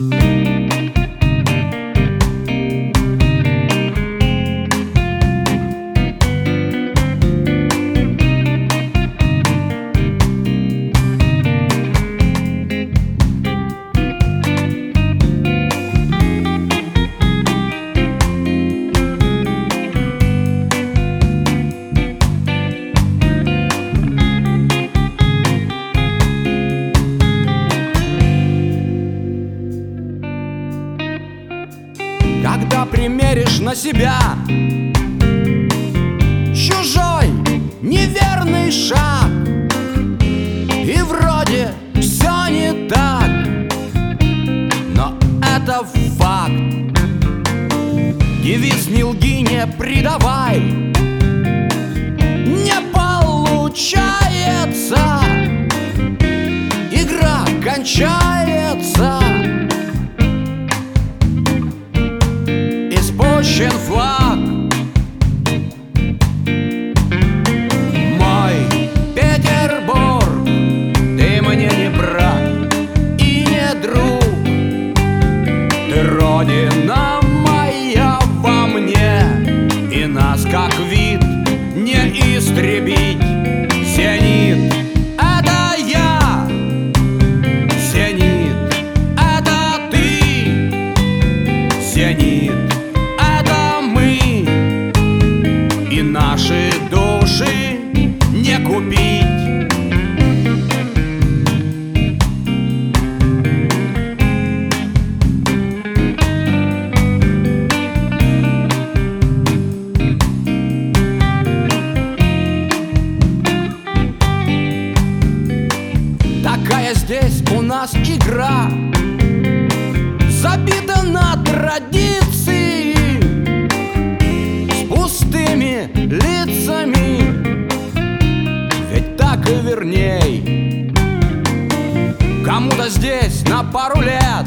Когда примеришь на себя чужой неверный шаг, и вроде все не так, но это факт. Девиз «Не лги, не предавай» не получается, игра кончается. Испущен флаг. Мой Петербург, ты мне не брат и не друг, ты родина моя во мне, и нас как вид не истребить. Зенит — это я, зенит — это ты, зенит — это мы, и наши души не купить. Такая здесь у нас игра, забита на традиции, с пустыми лицами, ведь так и верней. Кому-то здесь на пару лет,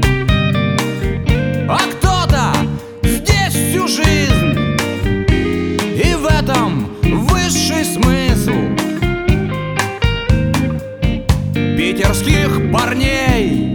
а кто-то здесь всю жизнь, и в этом высший смысл питерских парней.